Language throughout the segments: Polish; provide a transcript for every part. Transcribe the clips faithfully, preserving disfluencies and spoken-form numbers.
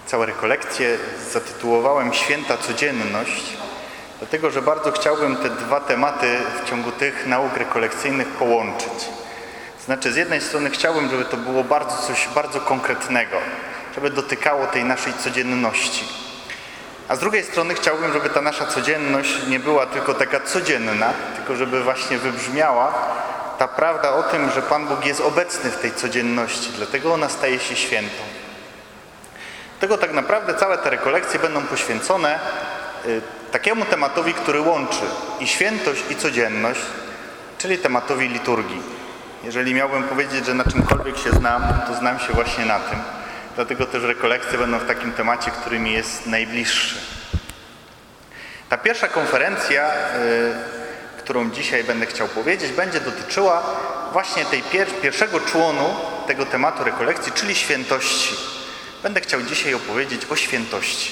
Całe rekolekcje zatytułowałem Święta Codzienność, dlatego że bardzo chciałbym te dwa tematy w ciągu tych nauk rekolekcyjnych połączyć. Znaczy, z jednej strony chciałbym, żeby to było bardzo coś bardzo konkretnego, żeby dotykało tej naszej codzienności. A z drugiej strony chciałbym, żeby ta nasza codzienność nie była tylko taka codzienna, tylko żeby właśnie wybrzmiała ta prawda o tym, że Pan Bóg jest obecny w tej codzienności, dlatego ona staje się świętą. Tego tak naprawdę całe te rekolekcje będą poświęcone y, takiemu tematowi, który łączy i świętość, i codzienność, czyli tematowi liturgii. Jeżeli miałbym powiedzieć, że na czymkolwiek się znam, to znam się właśnie na tym. Dlatego też rekolekcje będą w takim temacie, który mi jest najbliższy. Ta pierwsza konferencja, y, którą dzisiaj będę chciał powiedzieć, będzie dotyczyła właśnie tej pier- pierwszego członu tego tematu rekolekcji, czyli świętości. Będę chciał dzisiaj opowiedzieć o świętości.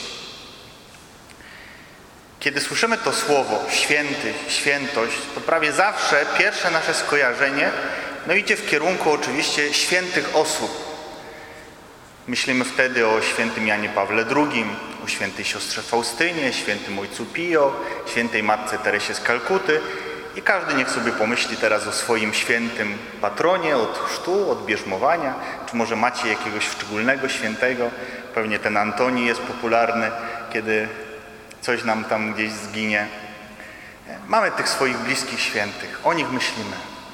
Kiedy słyszymy to słowo święty, świętość, to prawie zawsze pierwsze nasze skojarzenie no idzie w kierunku oczywiście świętych osób. Myślimy wtedy o świętym Janie Pawle drugim, o świętej siostrze Faustynie, świętym ojcu Pio, świętej matce Teresie z Kalkuty i każdy niech sobie pomyśli teraz o swoim świętym patronie od chrztu, od bierzmowania, czy może macie jakiegoś szczególnego świętego. Pewnie ten Antoni jest popularny, kiedy coś nam tam gdzieś zginie. Mamy tych swoich bliskich świętych, o nich myślimy.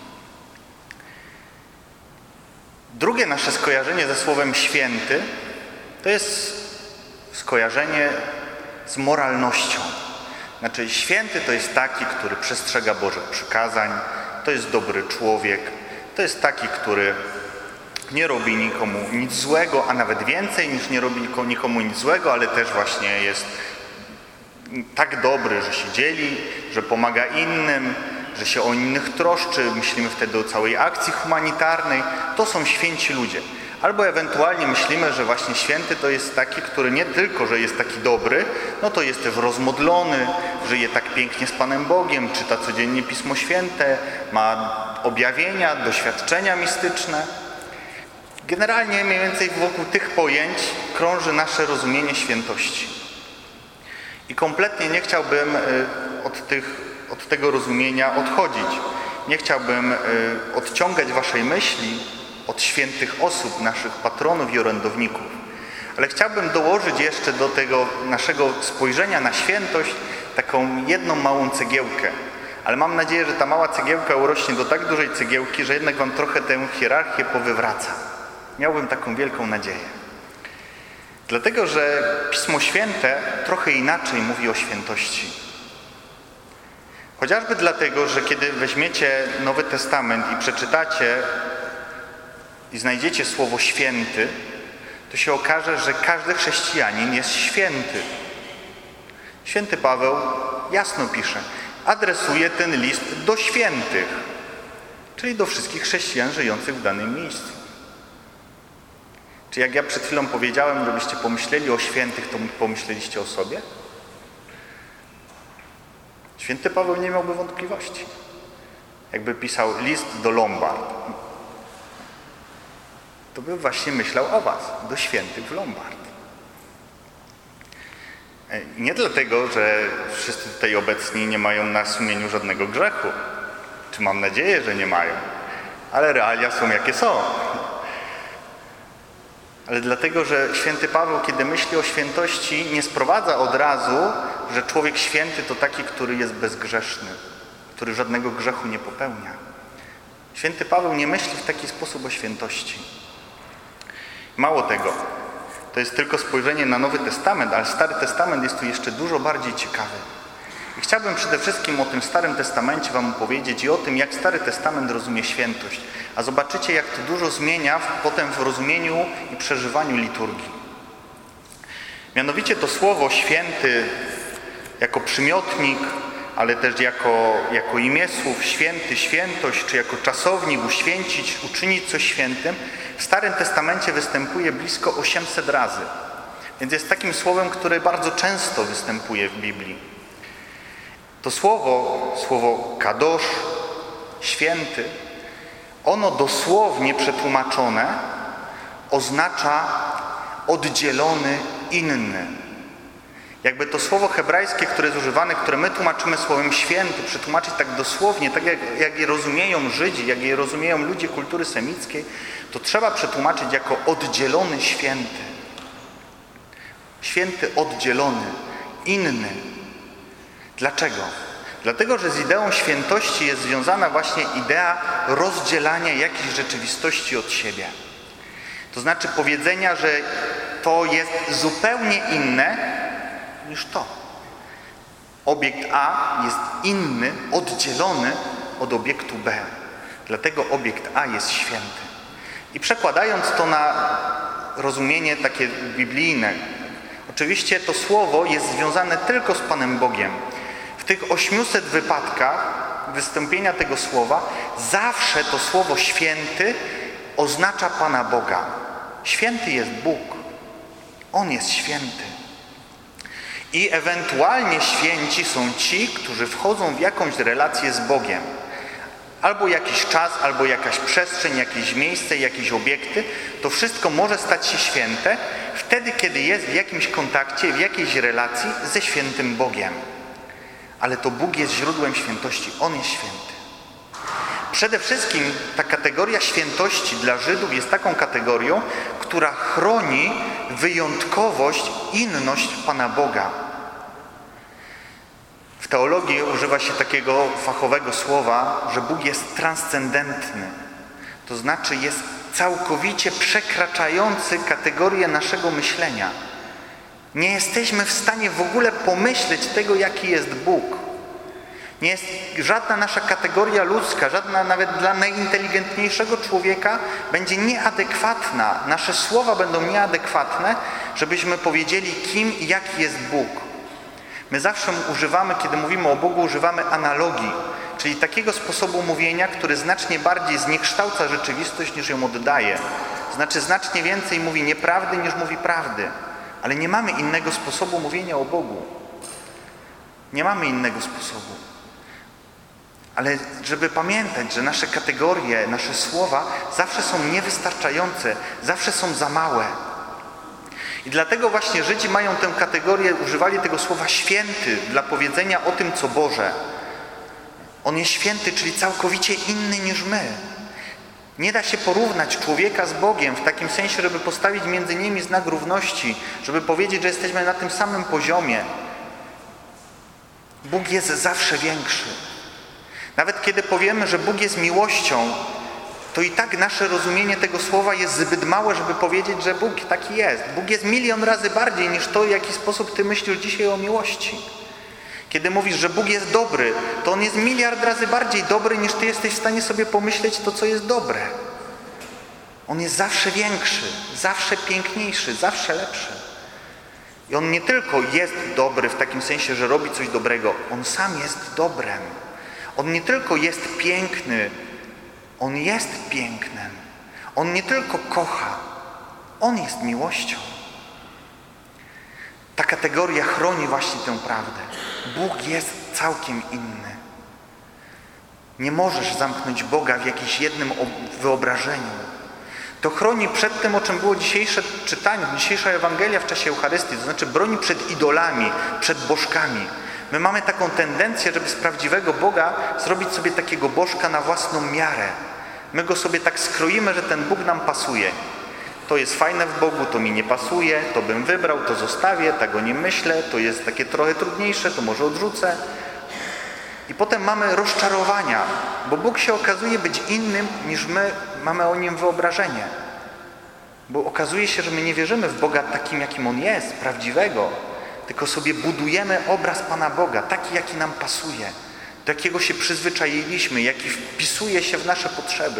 Drugie nasze skojarzenie ze słowem święty to jest skojarzenie z moralnością. Znaczy święty to jest taki, który przestrzega Bożych przykazań, to jest dobry człowiek, to jest taki, który nie robi nikomu nic złego, a nawet więcej niż nie robi nikomu nic złego, ale też właśnie jest tak dobry, że się dzieli, że pomaga innym, że się o innych troszczy, myślimy wtedy o całej akcji humanitarnej. To są święci ludzie. Albo ewentualnie myślimy, że właśnie święty to jest taki, który nie tylko, że jest taki dobry, no to jest też rozmodlony, żyje tak pięknie z Panem Bogiem, czyta codziennie Pismo Święte, ma objawienia, doświadczenia mistyczne. Generalnie mniej więcej wokół tych pojęć krąży nasze rozumienie świętości. I kompletnie nie chciałbym od, tych, od tego rozumienia odchodzić. Nie chciałbym odciągać waszej myśli od świętych osób, naszych patronów i orędowników. Ale chciałbym dołożyć jeszcze do tego naszego spojrzenia na świętość taką jedną małą cegiełkę. Ale mam nadzieję, że ta mała cegiełka urośnie do tak dużej cegiełki, że jednak wam trochę tę hierarchię powywraca. Miałbym taką wielką nadzieję. Dlatego, że Pismo Święte trochę inaczej mówi o świętości. Chociażby dlatego, że kiedy weźmiecie Nowy Testament i przeczytacie i znajdziecie słowo święty, to się okaże, że każdy chrześcijanin jest święty. Święty Paweł jasno pisze, adresuje ten list do świętych, czyli do wszystkich chrześcijan żyjących w danym miejscu. Czy jak ja przed chwilą powiedziałem, żebyście pomyśleli o świętych, to pomyśleliście o sobie? Święty Paweł nie miałby wątpliwości. Jakby pisał list do Lombard, to by właśnie myślał o was, do świętych w Lombard. I nie dlatego, że wszyscy tutaj obecni nie mają na sumieniu żadnego grzechu. Czy mam nadzieję, że nie mają. Ale realia są jakie są. Ale dlatego, że święty Paweł, kiedy myśli o świętości, nie sprowadza od razu, że człowiek święty to taki, który jest bezgrzeszny, który żadnego grzechu nie popełnia. Święty Paweł nie myśli w taki sposób o świętości. Mało tego, to jest tylko spojrzenie na Nowy Testament, ale Stary Testament jest tu jeszcze dużo bardziej ciekawy. I chciałbym przede wszystkim o tym Starym Testamencie wam opowiedzieć i o tym, jak Stary Testament rozumie świętość. A zobaczycie, jak to dużo zmienia potem w rozumieniu i przeżywaniu liturgii. Mianowicie to słowo święty jako przymiotnik, ale też jako, jako imię słów święty, świętość, czy jako czasownik uświęcić, uczynić coś świętym, w Starym Testamencie występuje blisko osiemset razy. Więc jest takim słowem, które bardzo często występuje w Biblii. To słowo, słowo kadosz, święty, ono dosłownie przetłumaczone oznacza oddzielony inny. Jakby to słowo hebrajskie, które jest używane, które my tłumaczymy słowem święty, przetłumaczyć tak dosłownie, tak jak, jak je rozumieją Żydzi, jak je rozumieją ludzie kultury semickiej, to trzeba przetłumaczyć jako oddzielony święty. Święty oddzielony, inny. Dlaczego? Dlatego, że z ideą świętości jest związana właśnie idea rozdzielania jakiejś rzeczywistości od siebie. To znaczy powiedzenia, że to jest zupełnie inne niż to. Obiekt A jest inny, oddzielony od obiektu B. Dlatego obiekt A jest święty. I przekładając to na rozumienie takie biblijne, oczywiście to słowo jest związane tylko z Panem Bogiem. W tych ośmiuset wypadkach wystąpienia tego słowa zawsze to słowo święty oznacza Pana Boga. Święty jest Bóg. On jest święty. I ewentualnie święci są ci, którzy wchodzą w jakąś relację z Bogiem. Albo jakiś czas, albo jakaś przestrzeń, jakieś miejsce, jakieś obiekty. To wszystko może stać się święte wtedy, kiedy jest w jakimś kontakcie, w jakiejś relacji ze świętym Bogiem. Ale to Bóg jest źródłem świętości. On jest święty. Przede wszystkim ta kategoria świętości dla Żydów jest taką kategorią, która chroni wyjątkowość, inność Pana Boga. W teologii używa się takiego fachowego słowa, że Bóg jest transcendentny. To znaczy jest całkowicie przekraczający kategorię naszego myślenia. Nie jesteśmy w stanie w ogóle pomyśleć tego, jaki jest Bóg. Nie jest żadna nasza kategoria ludzka, żadna nawet dla najinteligentniejszego człowieka będzie nieadekwatna. Nasze słowa będą nieadekwatne, żebyśmy powiedzieli, kim i jaki jest Bóg. My zawsze używamy, kiedy mówimy o Bogu, używamy analogii, czyli takiego sposobu mówienia, który znacznie bardziej zniekształca rzeczywistość, niż ją oddaje. Znaczy znacznie więcej mówi nieprawdy, niż mówi prawdy. Ale nie mamy innego sposobu mówienia o Bogu. Nie mamy innego sposobu. Ale żeby pamiętać, że nasze kategorie, nasze słowa zawsze są niewystarczające, zawsze są za małe. I dlatego właśnie Żydzi mają tę kategorię, używali tego słowa święty dla powiedzenia o tym, co Boże. On jest święty, czyli całkowicie inny niż my. Nie da się porównać człowieka z Bogiem w takim sensie, żeby postawić między nimi znak równości, żeby powiedzieć, że jesteśmy na tym samym poziomie. Bóg jest zawsze większy. Nawet kiedy powiemy, że Bóg jest miłością, to i tak nasze rozumienie tego słowa jest zbyt małe, żeby powiedzieć, że Bóg taki jest. Bóg jest milion razy bardziej niż to, w jaki sposób Ty myślisz dzisiaj o miłości. Kiedy mówisz, że Bóg jest dobry, to On jest miliard razy bardziej dobry, niż Ty jesteś w stanie sobie pomyśleć to, co jest dobre. On jest zawsze większy, zawsze piękniejszy, zawsze lepszy. I On nie tylko jest dobry w takim sensie, że robi coś dobrego, On sam jest dobrem. On nie tylko jest piękny, On jest pięknem. On nie tylko kocha, On jest miłością. Ta kategoria chroni właśnie tę prawdę. Bóg jest całkiem inny. Nie możesz zamknąć Boga w jakimś jednym wyobrażeniu. To chroni przed tym, o czym było dzisiejsze czytanie, dzisiejsza Ewangelia w czasie Eucharystii, to znaczy broni przed idolami, przed bożkami. My mamy taką tendencję, żeby z prawdziwego Boga zrobić sobie takiego bożka na własną miarę. My go sobie tak skroimy, że ten Bóg nam pasuje. To jest fajne w Bogu, to mi nie pasuje, to bym wybrał, to zostawię, tak o nim myślę, to jest takie trochę trudniejsze, to może odrzucę. I potem mamy rozczarowania, bo Bóg się okazuje być innym, niż my mamy o Nim wyobrażenie. Bo okazuje się, że my nie wierzymy w Boga takim, jakim On jest, prawdziwego, tylko sobie budujemy obraz Pana Boga, taki, jaki nam pasuje, do jakiego się przyzwyczailiśmy, jaki wpisuje się w nasze potrzeby.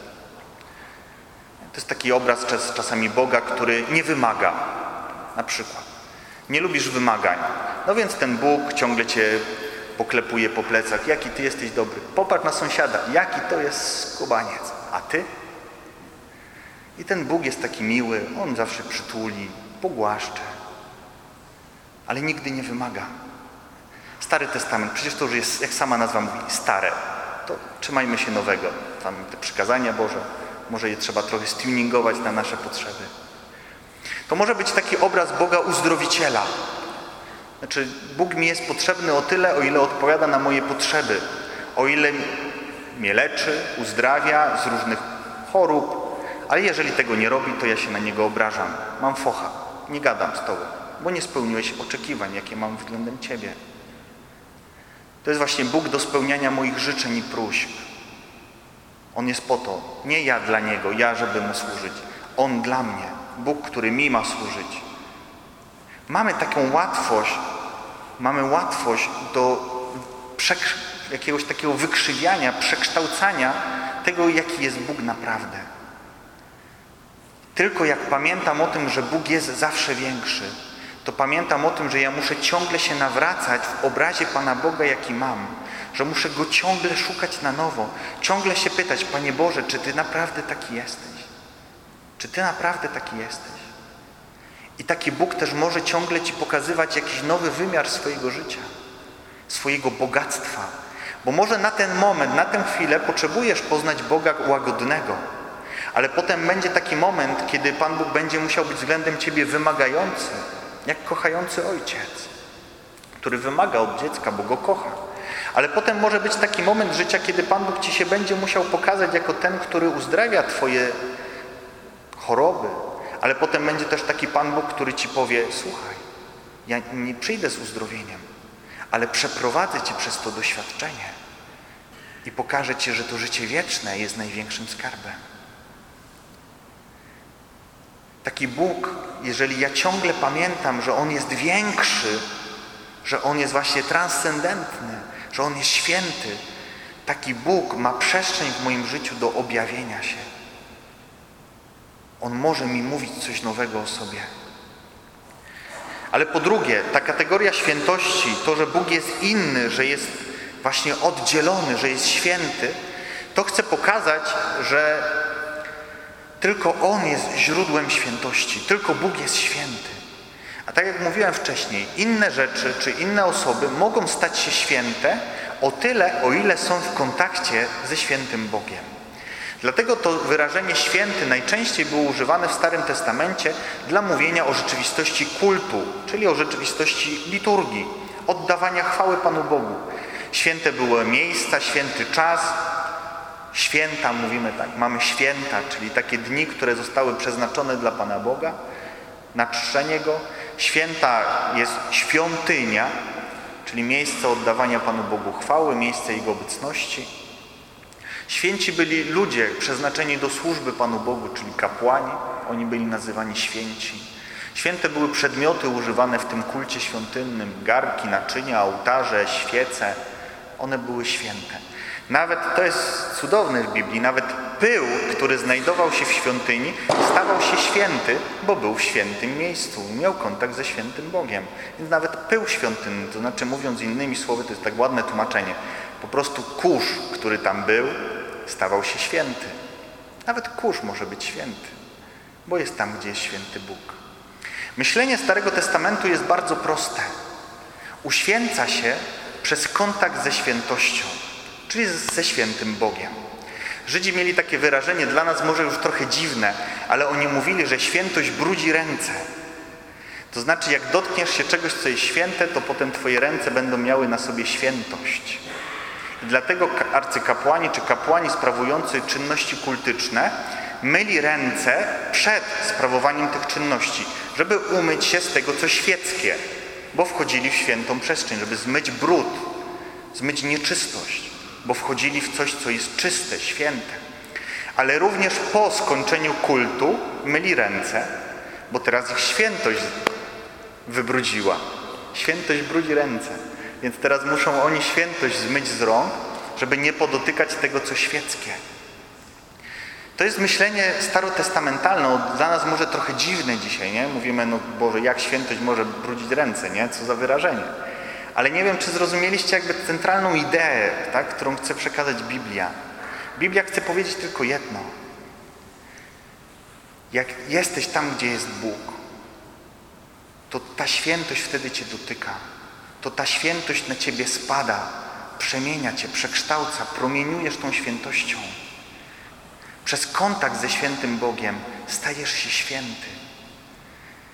To jest taki obraz czas, czasami Boga, który nie wymaga. Na przykład. Nie lubisz wymagań. No więc ten Bóg ciągle cię poklepuje po plecach. Jaki ty jesteś dobry. Popatrz na sąsiada. Jaki to jest skubaniec. A ty? I ten Bóg jest taki miły. On zawsze przytuli, pogłaszcze. Ale nigdy nie wymaga. Stary Testament. Przecież to już jest, jak sama nazwa mówi, stare. To trzymajmy się nowego. Tam te przykazania Boże. Może je trzeba trochę stuningować na nasze potrzeby. To może być taki obraz Boga uzdrowiciela. Znaczy, Bóg mi jest potrzebny o tyle, o ile odpowiada na moje potrzeby. O ile mnie leczy, uzdrawia z różnych chorób. Ale jeżeli tego nie robi, to ja się na Niego obrażam. Mam focha. Nie gadam z Tobą, bo nie spełniłeś oczekiwań, jakie mam względem Ciebie. To jest właśnie Bóg do spełniania moich życzeń i próśb. On jest po to. Nie ja dla Niego, ja, żeby Mu służyć. On dla mnie. Bóg, który mi ma służyć. Mamy taką łatwość, mamy łatwość do jakiegoś takiego wykrzywiania, przekształcania tego, jaki jest Bóg naprawdę. Tylko jak pamiętam o tym, że Bóg jest zawsze większy, to pamiętam o tym, że ja muszę ciągle się nawracać w obrazie Pana Boga, jaki mam. Że muszę Go ciągle szukać na nowo. Ciągle się pytać, Panie Boże, czy Ty naprawdę taki jesteś? Czy Ty naprawdę taki jesteś? I taki Bóg też może ciągle Ci pokazywać jakiś nowy wymiar swojego życia, swojego bogactwa. Bo może na ten moment, na tę chwilę potrzebujesz poznać Boga łagodnego. Ale potem będzie taki moment, kiedy Pan Bóg będzie musiał być względem Ciebie wymagający, jak kochający ojciec, który wymaga od dziecka, bo go kocha. Ale potem może być taki moment życia, kiedy Pan Bóg Ci się będzie musiał pokazać jako ten, który uzdrawia Twoje choroby. Ale potem będzie też taki Pan Bóg, który Ci powie, słuchaj, ja nie przyjdę z uzdrowieniem, ale przeprowadzę Cię przez to doświadczenie i pokażę Ci, że to życie wieczne jest największym skarbem. Taki Bóg, jeżeli ja ciągle pamiętam, że On jest większy, że On jest właśnie transcendentny, że On jest święty, taki Bóg ma przestrzeń w moim życiu do objawienia się. On może mi mówić coś nowego o sobie. Ale po drugie, ta kategoria świętości, to, że Bóg jest inny, że jest właśnie oddzielony, że jest święty, to chce pokazać, że tylko On jest źródłem świętości. Tylko Bóg jest święty. A tak jak mówiłem wcześniej, inne rzeczy czy inne osoby mogą stać się święte o tyle, o ile są w kontakcie ze świętym Bogiem. Dlatego to wyrażenie święty najczęściej było używane w Starym Testamencie dla mówienia o rzeczywistości kultu, czyli o rzeczywistości liturgii, oddawania chwały Panu Bogu. Święte były miejsca, święty czas. Święta, mówimy tak, mamy święta, czyli takie dni, które zostały przeznaczone dla Pana Boga, na czczenie Go. Święta jest świątynia, czyli miejsce oddawania Panu Bogu chwały, miejsce Jego obecności. Święci byli ludzie przeznaczeni do służby Panu Bogu, czyli kapłani. Oni byli nazywani święci. Święte były przedmioty używane w tym kulcie świątynnym. Garnki, naczynia, ołtarze, świece. One były święte. Nawet, to jest cudowne w Biblii, nawet pył, który znajdował się w świątyni, stawał się święty, bo był w świętym miejscu. Miał kontakt ze świętym Bogiem. Więc nawet pył świątynny, to znaczy mówiąc innymi słowy, to jest tak ładne tłumaczenie, po prostu kurz, który tam był, stawał się święty. Nawet kurz może być święty, bo jest tam, gdzie jest święty Bóg. Myślenie Starego Testamentu jest bardzo proste. Uświęca się przez kontakt ze świętością, czyli ze świętym Bogiem. Żydzi mieli takie wyrażenie, dla nas może już trochę dziwne, ale oni mówili, że świętość brudzi ręce. To znaczy, jak dotkniesz się czegoś, co jest święte, to potem Twoje ręce będą miały na sobie świętość. I dlatego arcykapłani czy kapłani sprawujący czynności kultyczne myli ręce przed sprawowaniem tych czynności, żeby umyć się z tego, co świeckie, bo wchodzili w świętą przestrzeń, żeby zmyć brud, zmyć nieczystość, bo wchodzili w coś, co jest czyste, święte. Ale również po skończeniu kultu myli ręce, bo teraz ich świętość wybrudziła. Świętość brudzi ręce. Więc teraz muszą oni świętość zmyć z rąk, żeby nie podotykać tego, co świeckie. To jest myślenie starotestamentalne, dla nas może trochę dziwne dzisiaj, nie? Mówimy, no Boże, jak świętość może brudzić ręce, nie? Co za wyrażenie. Ale nie wiem, czy zrozumieliście jakby centralną ideę, tak, którą chce przekazać Biblia. Biblia chce powiedzieć tylko jedno. Jak jesteś tam, gdzie jest Bóg, to ta świętość wtedy Cię dotyka. To ta świętość na Ciebie spada, przemienia Cię, przekształca, promieniujesz tą świętością. Przez kontakt ze świętym Bogiem stajesz się święty.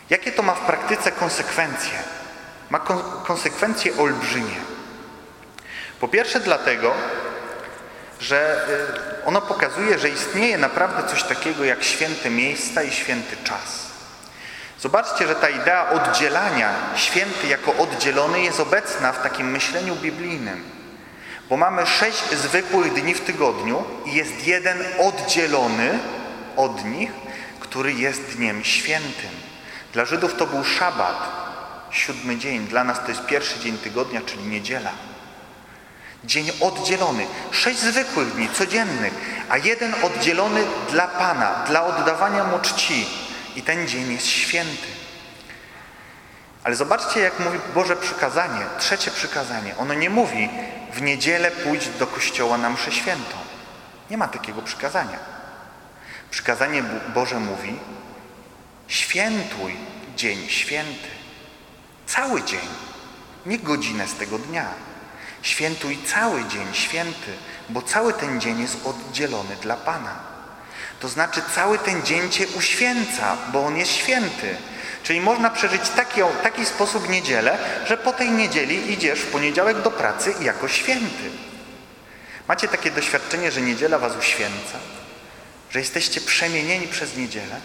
Jakie to ma w praktyce konsekwencje? Ma kon konsekwencje olbrzymie. Po pierwsze dlatego, że ono pokazuje, że istnieje naprawdę coś takiego jak święte miejsca i święty czas. Zobaczcie, że ta idea oddzielania, święty jako oddzielony, jest obecna w takim myśleniu biblijnym. Bo mamy sześć zwykłych dni w tygodniu i jest jeden oddzielony od nich, który jest dniem świętym. Dla Żydów to był szabat, siódmy dzień. Dla nas to jest pierwszy dzień tygodnia, czyli niedziela. Dzień oddzielony. Sześć zwykłych dni, codziennych, a jeden oddzielony dla Pana, dla oddawania Mu czci. I ten dzień jest święty. Ale zobaczcie, jak mówi Boże przykazanie, trzecie przykazanie. Ono nie mówi, w niedzielę pójdź do kościoła na mszę świętą. Nie ma takiego przykazania. Przykazanie Boże mówi, świętuj dzień święty. Cały dzień, nie godzinę z tego dnia. Świętuj cały dzień święty, bo cały ten dzień jest oddzielony dla Pana. To znaczy cały ten dzień Cię uświęca, bo on jest święty. Czyli można przeżyć taki, taki sposób niedzielę, że po tej niedzieli idziesz w poniedziałek do pracy jako święty. Macie takie doświadczenie, że niedziela was uświęca? Że jesteście przemienieni przez niedzielę?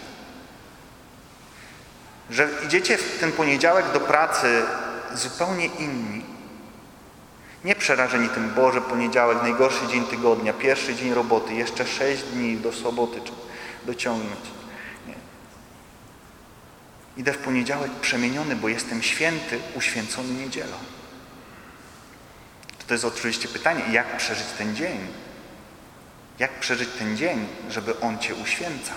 Że idziecie w ten poniedziałek do pracy zupełnie inni? Nie przerażeni tym, Boże, poniedziałek, najgorszy dzień tygodnia, pierwszy dzień roboty, jeszcze sześć dni do soboty dociągnąć. Nie. Idę w poniedziałek przemieniony, bo jestem święty, uświęcony niedzielą. To jest oczywiście pytanie, jak przeżyć ten dzień? Jak przeżyć ten dzień, żeby on Cię uświęcał?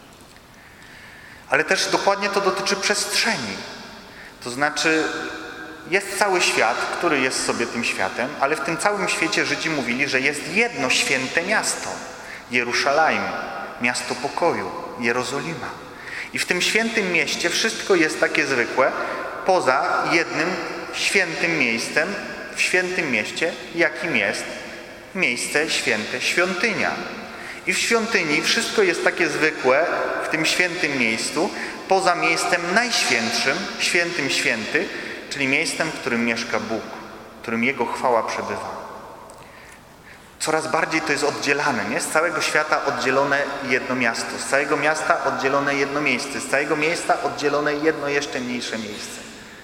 Ale też dokładnie to dotyczy przestrzeni. To znaczy, jest cały świat, który jest sobie tym światem, ale w tym całym świecie Żydzi mówili, że jest jedno święte miasto. Jeruszalaim, miasto pokoju, Jerozolima. I w tym świętym mieście wszystko jest takie zwykłe, poza jednym świętym miejscem, w świętym mieście, jakim jest miejsce święte, świątynia. I w świątyni wszystko jest takie zwykłe w tym świętym miejscu, poza miejscem najświętszym, świętym święty, czyli miejscem, w którym mieszka Bóg, w którym Jego chwała przebywa. Coraz bardziej to jest oddzielane, nie? Z całego świata oddzielone jedno miasto, z całego miasta oddzielone jedno miejsce, z całego miejsca oddzielone jedno jeszcze mniejsze miejsce.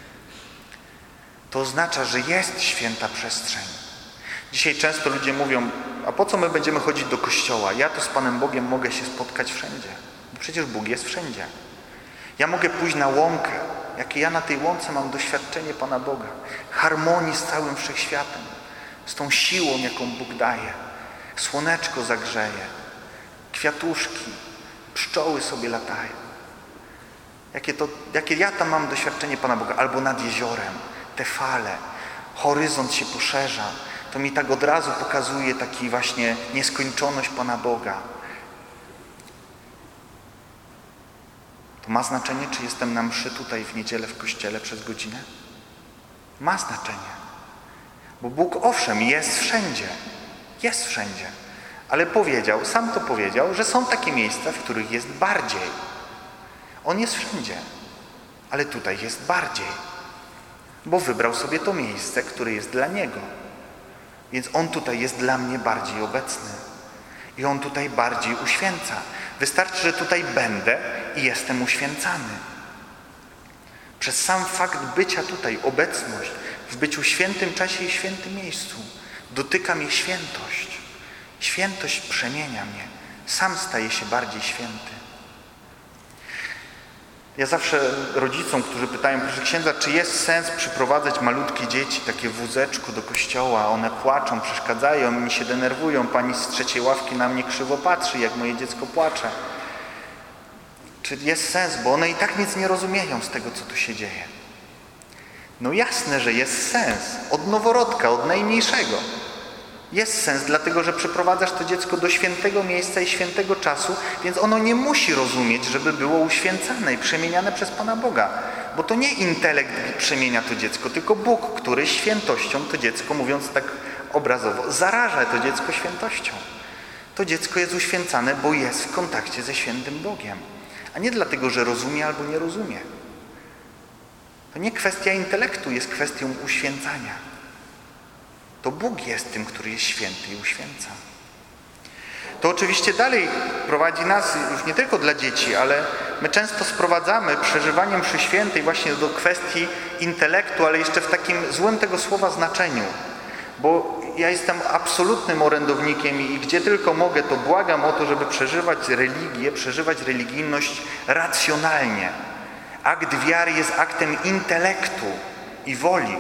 To oznacza, że jest święta przestrzeń. Dzisiaj często ludzie mówią, a po co my będziemy chodzić do kościoła? Ja to z Panem Bogiem mogę się spotkać wszędzie. Bo przecież Bóg jest wszędzie. Ja mogę pójść na łąkę. Jakie ja na tej łące mam doświadczenie Pana Boga. Harmonii z całym wszechświatem. Z tą siłą, jaką Bóg daje. Słoneczko zagrzeje. Kwiatuszki. Pszczoły sobie latają. Jakie, to, jakie ja tam mam doświadczenie Pana Boga. Albo nad jeziorem. Te fale. Horyzont się poszerza. To mi tak od razu pokazuje taki właśnie nieskończoność Pana Boga. To ma znaczenie, czy jestem na mszy tutaj w niedzielę w kościele przez godzinę? Ma znaczenie. Bo Bóg owszem jest wszędzie. Jest wszędzie. Ale powiedział, sam to powiedział, że są takie miejsca, w których jest bardziej. On jest wszędzie. Ale tutaj jest bardziej. Bo wybrał sobie to miejsce, które jest dla Niego. Więc On tutaj jest dla mnie bardziej obecny. I On tutaj bardziej uświęca. Wystarczy, że tutaj będę i jestem uświęcany. Przez sam fakt bycia tutaj, obecność, w byciu świętym czasie i świętym miejscu, dotyka mnie świętość. Świętość przemienia mnie. Sam staję się bardziej święty. Ja zawsze rodzicom, którzy pytają, proszę księdza, czy jest sens przyprowadzać malutkie dzieci, takie w wózeczku do kościoła, one płaczą, przeszkadzają, mi się denerwują, pani z trzeciej ławki na mnie krzywo patrzy, jak moje dziecko płacze. Czy jest sens, bo one i tak nic nie rozumieją z tego, co tu się dzieje. No jasne, że jest sens. Od noworodka, od najmniejszego. Jest sens, dlatego że przyprowadzasz to dziecko do świętego miejsca i świętego czasu, więc ono nie musi rozumieć, żeby było uświęcane i przemieniane przez Pana Boga. Bo to nie intelekt przemienia to dziecko, tylko Bóg, który świętością to dziecko, mówiąc tak obrazowo, zaraża to dziecko świętością. To dziecko jest uświęcane, bo jest w kontakcie ze świętym Bogiem. A nie dlatego, że rozumie albo nie rozumie. To nie kwestia intelektu jest kwestią uświęcania. To Bóg jest tym, który jest święty i uświęca. To oczywiście dalej prowadzi nas już nie tylko dla dzieci, ale my często sprowadzamy przeżywanie mszy świętej właśnie do kwestii intelektu, ale jeszcze w takim złym tego słowa znaczeniu. Bo ja jestem absolutnym orędownikiem i gdzie tylko mogę, to błagam o to, żeby przeżywać religię, przeżywać religijność racjonalnie. Akt wiary jest aktem intelektu i woli.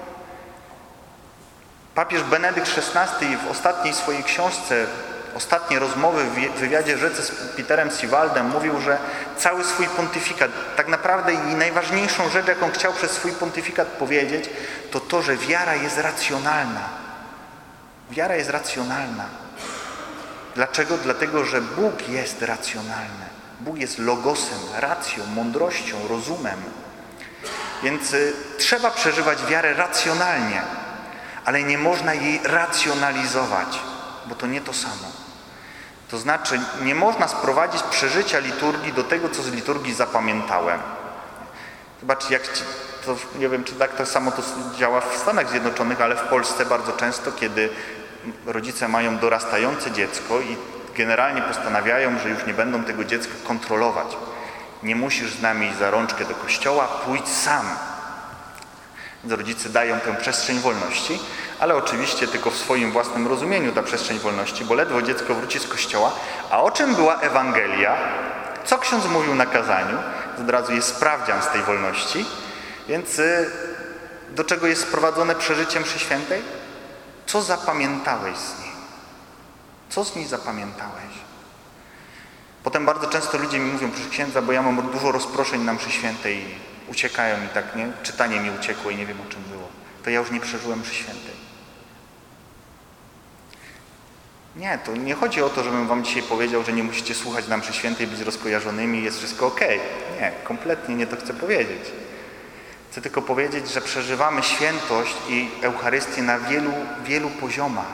Papież Benedykt szesnasty w ostatniej swojej książce, ostatnie rozmowy w wywiadzie rzece z Peterem Siwaldem mówił, że cały swój pontyfikat, tak naprawdę i najważniejszą rzecz, jaką chciał przez swój pontyfikat powiedzieć, to to, że wiara jest racjonalna. Wiara jest racjonalna. Dlaczego? Dlatego, że Bóg jest racjonalny. Bóg jest logosem, racją, mądrością, rozumem. Więc y, trzeba przeżywać wiarę racjonalnie, ale nie można jej racjonalizować, bo to nie to samo. To znaczy, nie można sprowadzić przeżycia liturgii do tego, co z liturgii zapamiętałem. Zobaczcie, jak ci, to, nie wiem, czy tak to samo to działa w Stanach Zjednoczonych, ale w Polsce bardzo często, kiedy rodzice mają dorastające dziecko i generalnie postanawiają, że już nie będą tego dziecka kontrolować. Nie musisz z nami iść za rączkę do kościoła, pójdź sam. Więc rodzice dają tę przestrzeń wolności, ale oczywiście tylko w swoim własnym rozumieniu ta przestrzeń wolności, bo ledwo dziecko wróci z kościoła. A o czym była Ewangelia? Co ksiądz mówił na kazaniu? Od razu jest sprawdzian z tej wolności. Więc do czego jest sprowadzone przeżycie mszy świętej? Co zapamiętałeś z niej? Co z niej zapamiętałeś? Potem bardzo często ludzie mi mówią, proszę księdza, bo ja mam dużo rozproszeń na mszy świętej i uciekają mi tak, nie? Czytanie mi uciekło i nie wiem, o czym było. To ja już nie przeżyłem mszy świętej. Nie, to nie chodzi o to, żebym wam dzisiaj powiedział, że nie musicie słuchać na mszy świętej, być rozkojarzonymi i jest wszystko okej. Nie, kompletnie nie to chcę powiedzieć. Chcę tylko powiedzieć, że przeżywamy świętość i Eucharystię na wielu, wielu poziomach.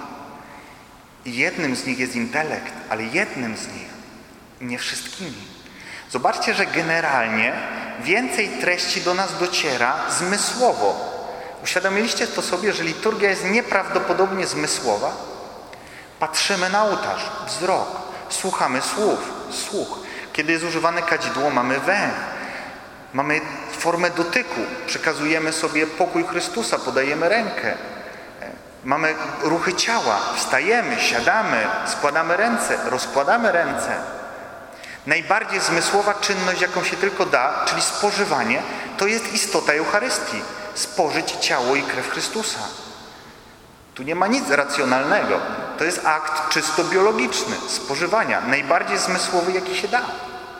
I jednym z nich jest intelekt, ale jednym z nich, nie wszystkimi. Zobaczcie, że generalnie więcej treści do nas dociera zmysłowo. Uświadomiliście to sobie, że liturgia jest nieprawdopodobnie zmysłowa? Patrzymy na ołtarz, wzrok, słuchamy słów, słuch. Kiedy jest używane kadzidło, mamy węch. Mamy formę dotyku, przekazujemy sobie pokój Chrystusa, podajemy rękę. Mamy ruchy ciała, wstajemy, siadamy, składamy ręce, rozkładamy ręce. Najbardziej zmysłowa czynność, jaką się tylko da, czyli spożywanie, to jest istota Eucharystii. Spożyć ciało i krew Chrystusa. Tu nie ma nic racjonalnego. To jest akt czysto biologiczny, spożywania. Najbardziej zmysłowy, jaki się da.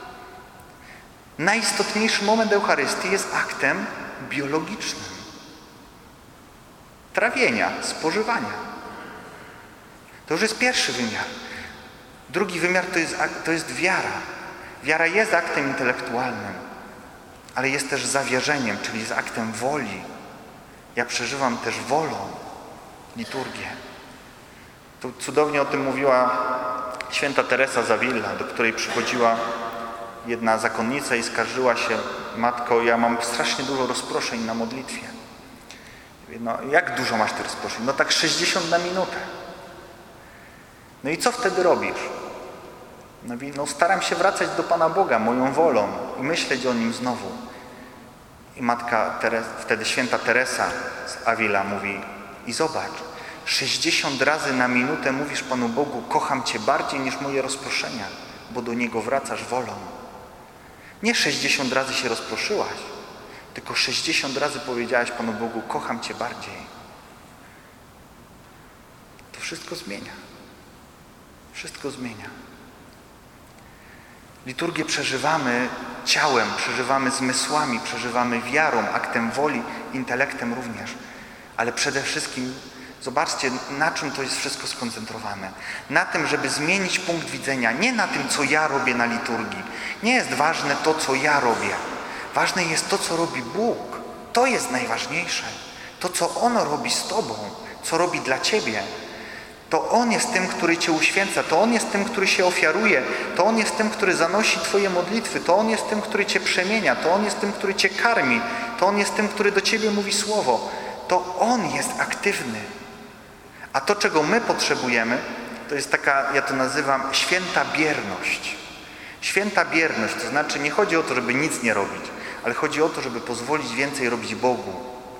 Najistotniejszy moment Eucharystii jest aktem biologicznym. Trawienia, spożywania. To już jest pierwszy wymiar. Drugi wymiar to jest, to jest wiara. Wiara jest aktem intelektualnym, ale jest też zawierzeniem, czyli jest aktem woli. Ja przeżywam też wolą liturgię. To cudownie o tym mówiła święta Teresa z Avila, do której przychodziła jedna zakonnica i skarżyła się: matko, ja mam strasznie dużo rozproszeń na modlitwie. No, jak dużo masz tych rozproszeń? No tak sześćdziesiąt na minutę. No i co wtedy robisz? No, no staram się wracać do Pana Boga moją wolą i myśleć o Nim znowu. I matka Teres, wtedy święta Teresa z Avila mówi: i zobacz, sześćdziesiąt razy na minutę mówisz Panu Bogu: kocham Cię bardziej niż moje rozproszenia, bo do Niego wracasz wolą. Nie sześćdziesiąt razy się rozproszyłaś, tylko sześćdziesiąt razy powiedziałaś Panu Bogu: kocham Cię bardziej. To wszystko zmienia. Wszystko zmienia. Liturgię przeżywamy ciałem, przeżywamy zmysłami, przeżywamy wiarą, aktem woli, intelektem również. Ale przede wszystkim zobaczcie, na czym to jest wszystko skoncentrowane. Na tym, żeby zmienić punkt widzenia. Nie na tym, co ja robię na liturgii. Nie jest ważne to, co ja robię. Ważne jest to, co robi Bóg. To jest najważniejsze. To, co On robi z Tobą, co robi dla Ciebie. To On jest tym, który Cię uświęca. To On jest tym, który się ofiaruje. To On jest tym, który zanosi Twoje modlitwy. To On jest tym, który Cię przemienia. To On jest tym, który Cię karmi. to On jest tym, który do ciebie mówi słowo. To On jest aktywny. A to, czego my potrzebujemy, to jest taka, ja to nazywam święta bierność. Święta bierność, to znaczy nie chodzi o to, żeby nic nie robić, ale chodzi o to, żeby pozwolić więcej robić Bogu.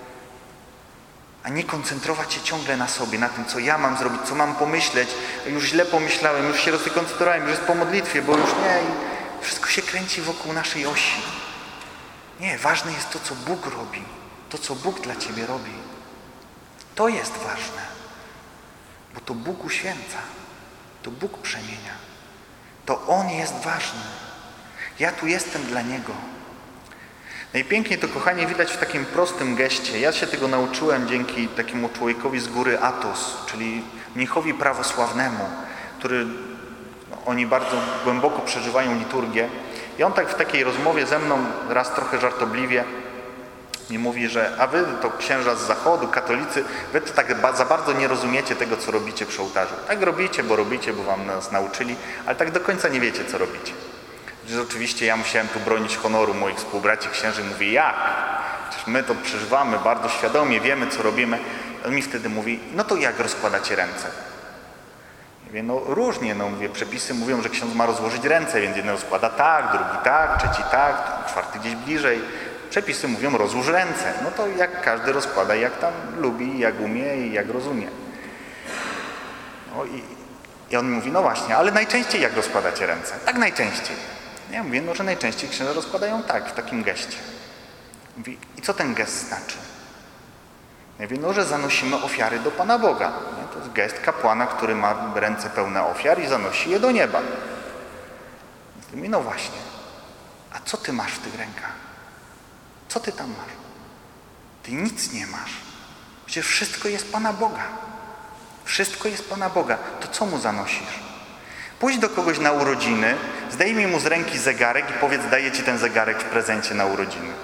A nie koncentrować się ciągle na sobie, na tym, co ja mam zrobić, co mam pomyśleć. Już źle pomyślałem, już się rozkoncentrowałem, już jest po modlitwie, bo już nie. I wszystko się kręci wokół naszej osi. Nie, ważne jest to, co Bóg robi. To, co Bóg dla ciebie robi. To jest ważne. Bo to Bóg uświęca. To Bóg przemienia. To On jest ważny. Ja tu jestem dla Niego. Najpiękniej to, kochani, widać w takim prostym geście. Ja się tego nauczyłem dzięki takiemu człowiekowi z góry Athos, czyli mnichowi prawosławnemu, który no, oni bardzo głęboko przeżywają liturgię. I on tak w takiej rozmowie ze mną, raz trochę żartobliwie, mi mówi, że a wy to księża z zachodu, katolicy, wy to tak za bardzo nie rozumiecie tego, co robicie przy ołtarzu. Tak robicie, bo robicie, bo wam nas nauczyli, ale tak do końca nie wiecie, co robicie. Że oczywiście ja musiałem tu bronić honoru moich współbraci księży. Mówię, jak? Przecież my to przeżywamy bardzo świadomie, wiemy, co robimy. On mi wtedy mówi, no to jak rozkładacie ręce? Mówię, no różnie, no mówię, przepisy mówią, że ksiądz ma rozłożyć ręce, więc jeden rozkłada tak, drugi tak, trzeci tak, czwarty gdzieś bliżej. Przepisy mówią, rozłóż ręce. No to jak każdy rozkłada, jak tam lubi, jak umie i jak rozumie. No i, i on mi mówi, no właśnie, ale najczęściej jak rozkładacie ręce? Tak najczęściej. Ja mówię, no że najczęściej księża rozkładają tak, w takim geście. Mówi, i co ten gest znaczy? Ja mówię, no że zanosimy ofiary do Pana Boga. Nie? To jest gest kapłana, który ma ręce pełne ofiar i zanosi je do nieba. Ja mówię, no właśnie, a co ty masz w tych rękach? Co ty tam masz? Ty nic nie masz. Przecież wszystko jest Pana Boga. Wszystko jest Pana Boga. To co mu zanosisz? Pójdź do kogoś na urodziny, zdejmij mu z ręki zegarek i powiedz, daję ci ten zegarek w prezencie na urodziny.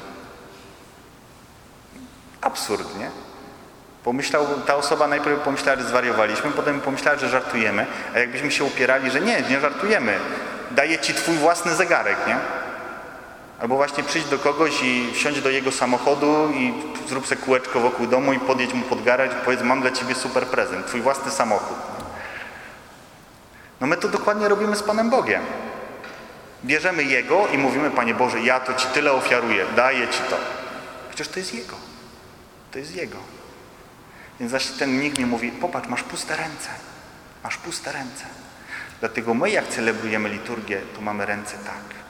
Absurd, nie? Pomyślał, ta osoba najpierw pomyślała, że zwariowaliśmy, potem pomyślała, że żartujemy, a jakbyśmy się upierali, że nie, nie żartujemy, daję ci twój własny zegarek, nie? Albo właśnie przyjdź do kogoś i wsiądź do jego samochodu i zrób sobie kółeczko wokół domu i podjedź mu pod garaż i powiedz, mam dla ciebie super prezent, twój własny samochód. No my to dokładnie robimy z Panem Bogiem. Bierzemy Jego i mówimy, Panie Boże, ja to Ci tyle ofiaruję, daję Ci to. Przecież to jest Jego. To jest Jego. Więc zaś ten mnich mi mówi, popatrz, masz puste ręce. Masz puste ręce. Dlatego my, jak celebrujemy liturgię, to mamy ręce tak.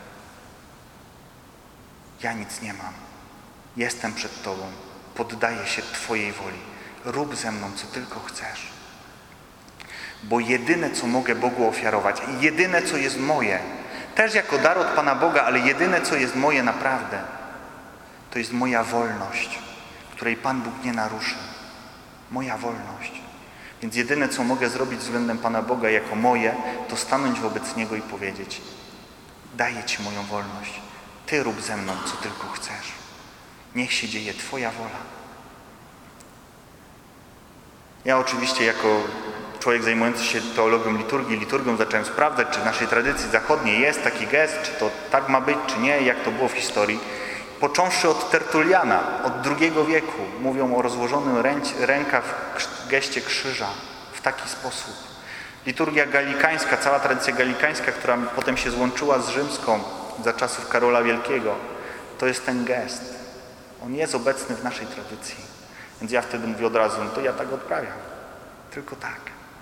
Ja nic nie mam. Jestem przed Tobą. Poddaję się Twojej woli. Rób ze mną, co tylko chcesz. Bo jedyne, co mogę Bogu ofiarować i jedyne, co jest moje, też jako dar od Pana Boga, ale jedyne, co jest moje naprawdę, to jest moja wolność, której Pan Bóg nie naruszy. Moja wolność. Więc jedyne, co mogę zrobić względem Pana Boga jako moje, to stanąć wobec Niego i powiedzieć, daję Ci moją wolność. Ty rób ze mną, co tylko chcesz. Niech się dzieje Twoja wola. Ja oczywiście jako człowiek zajmujący się teologią liturgii, liturgią zacząłem sprawdzać, czy w naszej tradycji zachodniej jest taki gest, czy to tak ma być, czy nie, jak to było w historii. Począwszy od Tertuliana, od drugiego wieku, mówią o rozłożonym rękach w geście krzyża w taki sposób. Liturgia galikańska, cała tradycja galikańska, która potem się złączyła z rzymską za czasów Karola Wielkiego, to jest ten gest. On jest obecny w naszej tradycji. Więc ja wtedy mówię od razu, no to ja tak odprawiam. Tylko tak.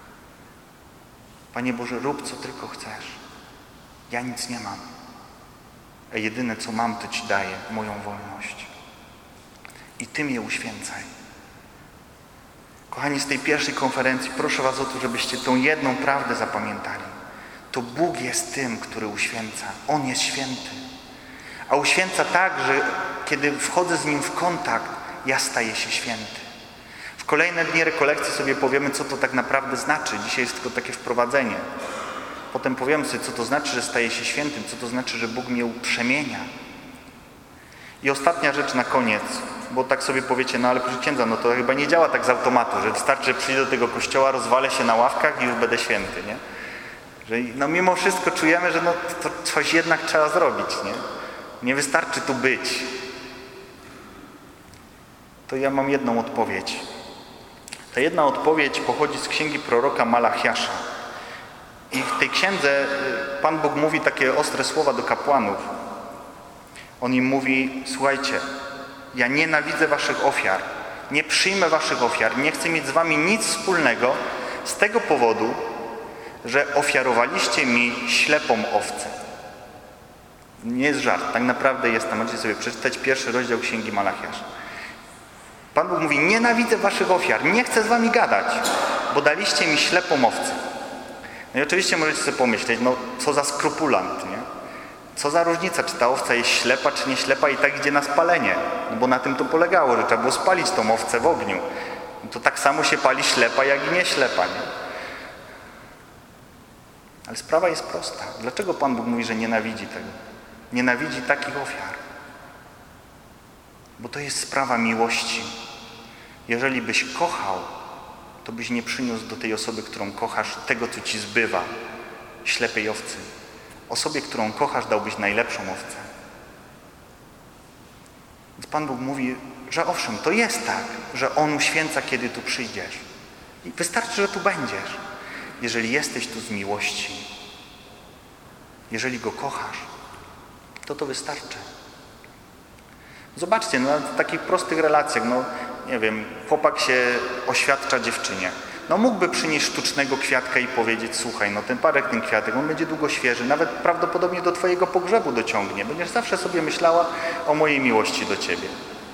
Panie Boże, rób co tylko chcesz. Ja nic nie mam. A jedyne co mam, to Ci daję, moją wolność. I Ty mnie uświęcaj. Kochani, z tej pierwszej konferencji proszę Was o to, żebyście tą jedną prawdę zapamiętali. To Bóg jest tym, który uświęca. On jest święty. A uświęca tak, że kiedy wchodzę z Nim w kontakt, ja staję się święty. W kolejne dni rekolekcji sobie powiemy, co to tak naprawdę znaczy. Dzisiaj jest tylko takie wprowadzenie. Potem powiemy sobie, co to znaczy, że staje się świętym, co to znaczy, że Bóg mnie przemienia. I ostatnia rzecz na koniec, bo tak sobie powiecie, no ale proszę księdza, no to chyba nie działa tak z automatu, że wystarczy, że przyjdę do tego kościoła, rozwalę się na ławkach i już będę święty, nie? Że no mimo wszystko czujemy, że no to coś jednak trzeba zrobić, nie? Nie wystarczy tu być. to ja mam jedną odpowiedź. Ta jedna odpowiedź pochodzi z księgi proroka Malachiasza. I w tej księdze Pan Bóg mówi takie ostre słowa do kapłanów. On im mówi: słuchajcie, ja nienawidzę waszych ofiar, nie przyjmę waszych ofiar, nie chcę mieć z wami nic wspólnego z tego powodu, że ofiarowaliście mi ślepą owcę. Nie jest żart, tak naprawdę jest tam. Możecie sobie przeczytać pierwszy rozdział księgi Malachiasza. Pan Bóg mówi: nienawidzę waszych ofiar, nie chcę z wami gadać, bo daliście mi ślepą owcę. No i oczywiście możecie sobie pomyśleć, no co za skrupulant, nie? Co za różnica, czy ta owca jest ślepa, czy nie ślepa, i tak idzie na spalenie. No bo na tym to polegało, że trzeba było spalić tą owcę w ogniu. No to tak samo się pali ślepa, jak i nie ślepa, nie? Ale sprawa jest prosta. Dlaczego Pan Bóg mówi, że nienawidzi tego? Nienawidzi takich ofiar. Bo to jest sprawa miłości. Jeżeli byś kochał, to byś nie przyniósł do tej osoby, którą kochasz, tego, co ci zbywa, ślepej owcy. Osobie, którą kochasz, dałbyś najlepszą owcę. Więc Pan Bóg mówi, że owszem, to jest tak, że On uświęca, kiedy tu przyjdziesz. I wystarczy, że tu będziesz. Jeżeli jesteś tu z miłości, jeżeli Go kochasz, to to wystarczy. Zobaczcie, no, w takich prostych relacjach, no nie wiem, chłopak się oświadcza dziewczynie. No mógłby przynieść sztucznego kwiatka i powiedzieć: słuchaj, no ten parek, ten kwiatek, on będzie długo świeży, nawet prawdopodobnie do twojego pogrzebu dociągnie. Będziesz zawsze sobie myślała o mojej miłości do ciebie.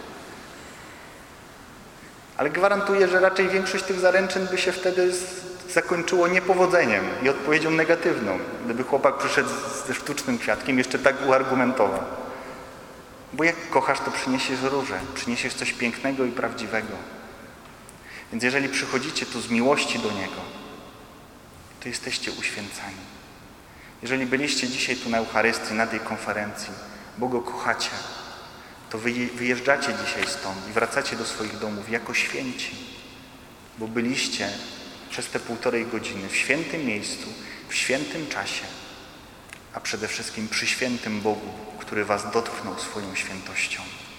Ale gwarantuję, że raczej większość tych zaręczyn by się wtedy zakończyło niepowodzeniem i odpowiedzią negatywną, gdyby chłopak przyszedł ze sztucznym kwiatkiem, jeszcze tak uargumentował. Bo jak kochasz, to przyniesiesz różę, przyniesiesz coś pięknego i prawdziwego. Więc jeżeli przychodzicie tu z miłości do Niego, to jesteście uświęcani. Jeżeli byliście dzisiaj tu na Eucharystii, na tej konferencji, bo Go kochacie, to wyjeżdżacie dzisiaj stąd i wracacie do swoich domów jako święci, bo byliście przez te półtorej godziny w świętym miejscu, w świętym czasie, a przede wszystkim przy świętym Bogu, który was dotknął swoją świętością.